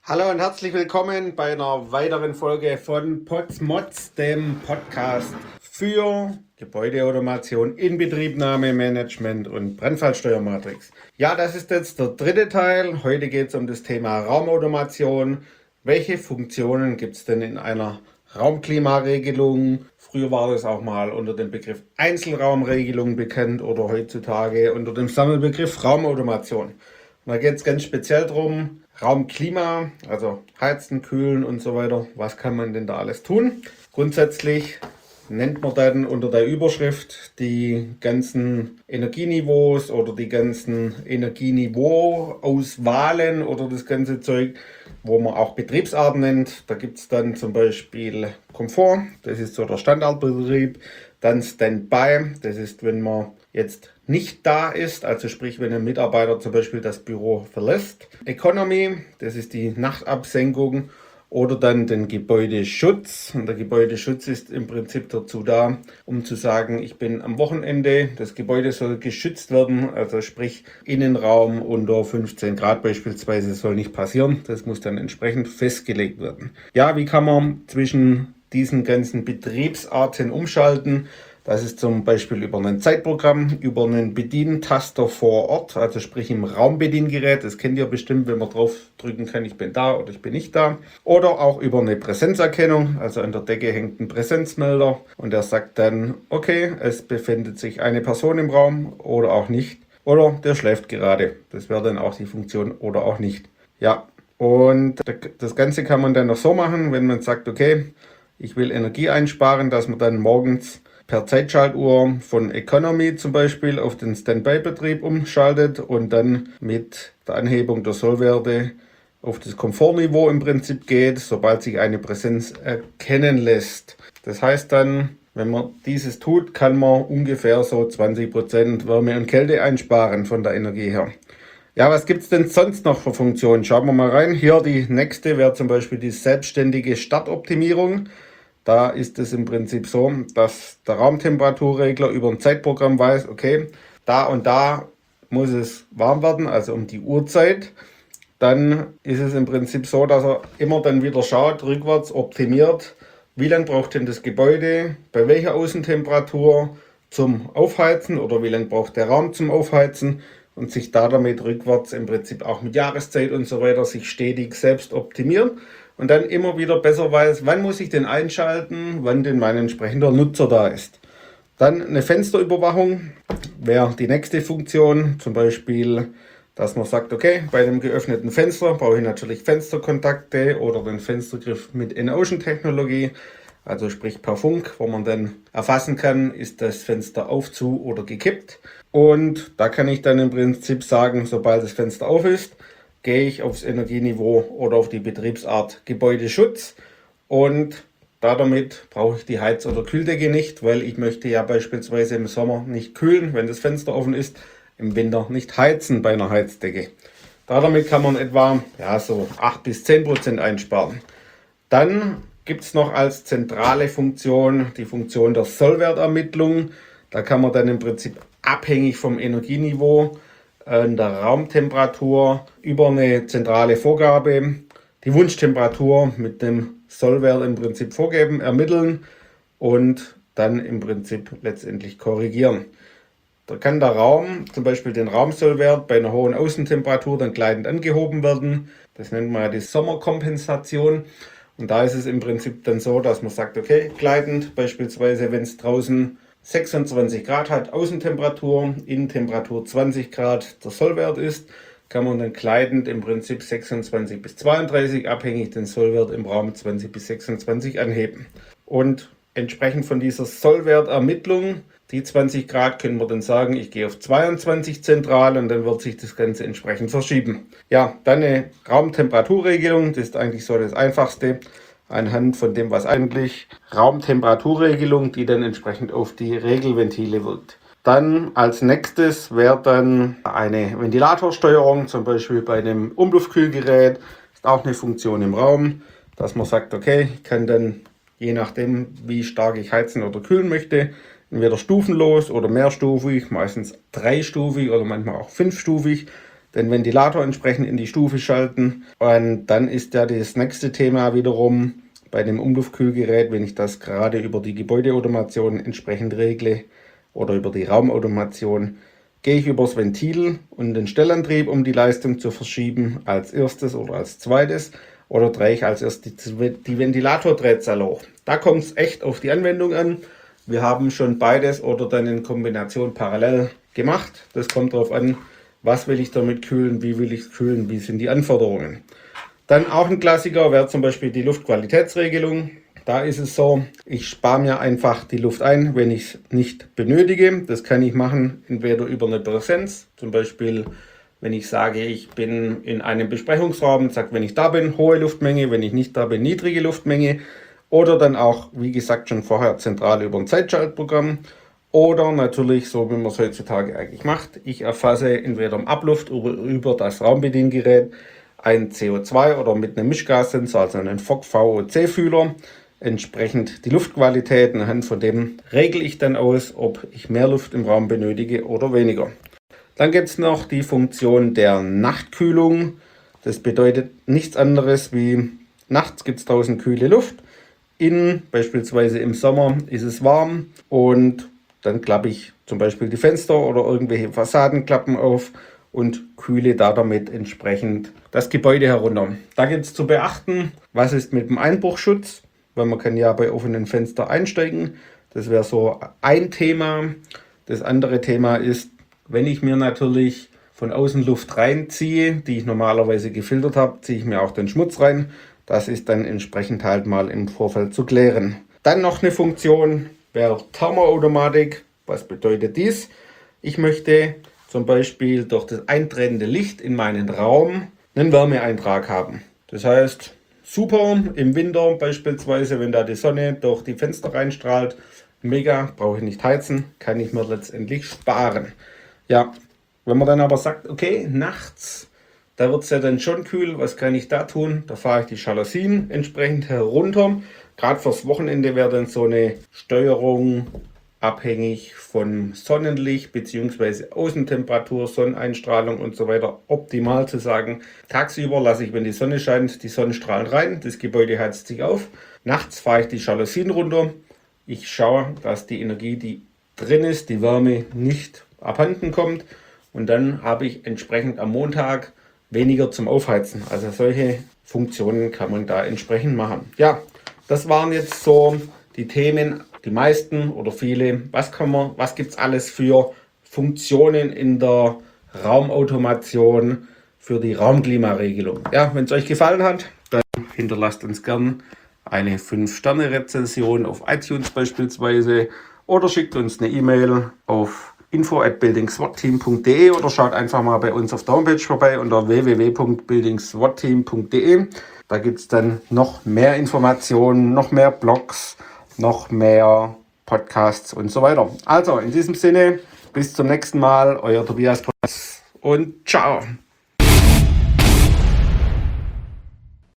Hallo und herzlich willkommen bei einer weiteren Folge von Potsmods, dem Podcast für Gebäudeautomation, Inbetriebnahme, Management und Brandfallsteuermatrix. Ja, das ist jetzt der dritte Teil. Heute geht es um das Thema Raumautomation. Welche Funktionen gibt es denn in einer Raumklimaregelung? Früher war das auch mal unter dem Begriff Einzelraumregelung bekannt oder heutzutage unter dem Sammelbegriff Raumautomation. Und da geht es ganz speziell darum, Raumklima, also heizen, kühlen und so weiter. Was kann man denn da alles tun? Grundsätzlich nennt man dann unter der Überschrift die ganzen Energieniveaus oder die ganzen Energieniveauauswahlen oder das ganze Zeug, wo man auch Betriebsarten nennt. Da gibt es dann zum Beispiel Komfort, das ist so der Standardbetrieb. Dann Standby, das ist, wenn man jetzt nicht da ist, also sprich, wenn ein Mitarbeiter zum Beispiel das Büro verlässt. Economy, das ist die Nachtabsenkung. Oder dann den Gebäudeschutz. Und der Gebäudeschutz ist im Prinzip dazu da, um zu sagen, ich bin am Wochenende, das Gebäude soll geschützt werden, also sprich Innenraum unter 15 Grad beispielsweise soll nicht passieren. Das muss dann entsprechend festgelegt werden. Ja, wie kann man zwischen diesen ganzen Betriebsarten umschalten? Das ist zum Beispiel über ein Zeitprogramm, über einen Bedientaster vor Ort, also sprich im Raumbediengerät. Das kennt ihr bestimmt, wenn man drauf drücken kann, ich bin da oder ich bin nicht da. Oder auch über eine Präsenzerkennung, also an der Decke hängt ein Präsenzmelder und der sagt dann, okay, es befindet sich eine Person im Raum oder auch nicht. Oder der schläft gerade. Das wäre dann auch die Funktion oder auch nicht. Ja, und das Ganze kann man dann noch so machen, wenn man sagt, okay, ich will Energie einsparen, dass man dann morgens per Zeitschaltuhr von Economy zum Beispiel auf den Standby-Betrieb umschaltet und dann mit der Anhebung der Sollwerte auf das Komfortniveau im Prinzip geht, sobald sich eine Präsenz erkennen lässt. Das heißt dann, wenn man dieses tut, kann man ungefähr so 20% Wärme und Kälte einsparen von der Energie her. Ja, was gibt es denn sonst noch für Funktionen? Schauen wir mal rein. Hier die nächste wäre zum Beispiel die selbstständige Startoptimierung. Da ist es im Prinzip so, dass der Raumtemperaturregler über ein Zeitprogramm weiß, okay, da und da muss es warm werden, also um die Uhrzeit. Dann ist es im Prinzip so, dass er immer dann wieder schaut, rückwärts optimiert, wie lange braucht denn das Gebäude, bei welcher Außentemperatur zum Aufheizen oder wie lange braucht der Raum zum Aufheizen und sich da damit rückwärts im Prinzip auch mit Jahreszeit und so weiter sich stetig selbst optimieren. Und dann immer wieder besser weiß, wann muss ich den einschalten, wann denn mein entsprechender Nutzer da ist. Dann eine Fensterüberwachung wäre die nächste Funktion, zum Beispiel, dass man sagt, okay, bei einem geöffneten Fenster brauche ich natürlich Fensterkontakte oder den Fenstergriff mit In-Ocean-Technologie, also sprich per Funk, wo man dann erfassen kann, ist das Fenster auf, zu oder gekippt. Und da kann ich dann im Prinzip sagen, sobald das Fenster auf ist, gehe ich aufs Energieniveau oder auf die Betriebsart Gebäudeschutz und damit brauche ich die Heiz- oder Kühldecke nicht, weil ich möchte ja beispielsweise im Sommer nicht kühlen, wenn das Fenster offen ist, im Winter nicht heizen bei einer Heizdecke. Damit kann man etwa so 8-10% einsparen. Dann gibt es noch als zentrale Funktion die Funktion der Sollwertermittlung. Da kann man dann im Prinzip abhängig vom Energieniveau in der Raumtemperatur über eine zentrale Vorgabe die Wunschtemperatur mit dem Sollwert im Prinzip vorgeben, ermitteln und dann im Prinzip letztendlich korrigieren. Da kann der Raum, zum Beispiel den Raumsollwert bei einer hohen Außentemperatur dann gleitend angehoben werden. Das nennt man ja die Sommerkompensation. Und da ist es im Prinzip dann so, dass man sagt, okay, gleitend, beispielsweise wenn es draußen 26 Grad hat Außentemperatur, Innentemperatur 20 Grad der Sollwert ist, kann man dann gleitend im Prinzip 26 bis 32, abhängig den Sollwert im Raum 20 bis 26 anheben. Und entsprechend von dieser Sollwertermittlung, die 20 Grad, können wir dann sagen, ich gehe auf 22 zentral und dann wird sich das Ganze entsprechend verschieben. Ja, dann eine Raumtemperaturregelung, das ist eigentlich so das Einfachste, anhand von dem, was eigentlich Raumtemperaturregelung, die dann entsprechend auf die Regelventile wirkt. Dann als nächstes wäre dann eine Ventilatorsteuerung, zum Beispiel bei einem Umluftkühlgerät, ist auch eine Funktion im Raum, dass man sagt, okay, ich kann dann je nachdem, wie stark ich heizen oder kühlen möchte, entweder stufenlos oder mehrstufig, meistens dreistufig oder manchmal auch fünfstufig, den Ventilator entsprechend in die Stufe schalten. Und dann ist ja das nächste Thema wiederum bei dem Umluftkühlgerät, wenn ich das gerade über die Gebäudeautomation entsprechend regle oder über die Raumautomation, gehe ich übers Ventil und den Stellantrieb, um die Leistung zu verschieben, als erstes oder als zweites, oder drehe ich als erstes die Ventilatordrehzahl hoch. Da kommt es echt auf die Anwendung an. Wir haben schon beides oder dann in Kombination parallel gemacht. Das kommt darauf an, was will ich damit kühlen, wie will ich es kühlen, wie sind die Anforderungen. Dann auch ein Klassiker wäre zum Beispiel die Luftqualitätsregelung. Da ist es so, ich spare mir einfach die Luft ein, wenn ich es nicht benötige. Das kann ich machen, entweder über eine Präsenz, zum Beispiel wenn ich sage, ich bin in einem Besprechungsraum, sage, wenn ich da bin, hohe Luftmenge, wenn ich nicht da bin, niedrige Luftmenge. Oder dann auch, wie gesagt, schon vorher zentral über ein Zeitschaltprogramm. Oder natürlich, so wie man es heutzutage eigentlich macht, ich erfasse entweder im Abluft oder über das Raumbediengerät ein CO2 oder mit einem Mischgassensor, also einen VOC-Fühler, entsprechend die Luftqualität. Anhand von dem regle ich dann aus, ob ich mehr Luft im Raum benötige oder weniger. Dann gibt es noch die Funktion der Nachtkühlung. Das bedeutet nichts anderes wie nachts gibt es draußen kühle Luft. Innen, beispielsweise im Sommer, ist es warm und dann klappe ich zum Beispiel die Fenster oder irgendwelche Fassadenklappen auf und kühle damit entsprechend das Gebäude herunter. Da gibt es zu beachten, was ist mit dem Einbruchschutz, weil man kann ja bei offenen Fenstern einsteigen. Das wäre so ein Thema. Das andere Thema ist, wenn ich mir natürlich von außen Luft reinziehe, die ich normalerweise gefiltert habe, ziehe ich mir auch den Schmutz rein. Das ist dann entsprechend halt mal im Vorfeld zu klären. Dann noch eine Funktion wäre Thermoautomatik. Was bedeutet dies? Ich möchte zum Beispiel durch das eintretende Licht in meinen Raum einen Wärmeeintrag haben. Das heißt, super im Winter beispielsweise, wenn da die Sonne durch die Fenster reinstrahlt, mega, brauche ich nicht heizen, kann ich mir letztendlich sparen. Ja, wenn man dann aber sagt, okay, nachts, da wird es ja dann schon kühl, was kann ich da tun? Da fahre ich die Jalousien entsprechend herunter. Gerade fürs Wochenende wäre dann so eine Steuerung abhängig von Sonnenlicht bzw. Außentemperatur, Sonneneinstrahlung und so weiter optimal zu sagen. Tagsüber lasse ich, wenn die Sonne scheint, die Sonnenstrahlen rein, das Gebäude heizt sich auf. Nachts fahre ich die Jalousien runter. Ich schaue, dass die Energie, die drin ist, die Wärme nicht abhanden kommt. Und dann habe ich entsprechend am Montag weniger zum Aufheizen. Also solche Funktionen kann man da entsprechend machen. Ja, das waren jetzt so die Themen, die meisten oder viele. Was gibt es alles für Funktionen in der Raumautomation für die Raumklimaregelung? Ja, wenn es euch gefallen hat, dann hinterlasst uns gern eine 5-Sterne-Rezension auf iTunes beispielsweise oder schickt uns eine E-Mail auf info@buildingswatteam.de oder schaut einfach mal bei uns auf der Homepage vorbei unter www.buildingswatteam.de. Da gibt es dann noch mehr Informationen, noch mehr Blogs, noch mehr Podcasts und so weiter. Also in diesem Sinne, bis zum nächsten Mal, euer Tobias und ciao.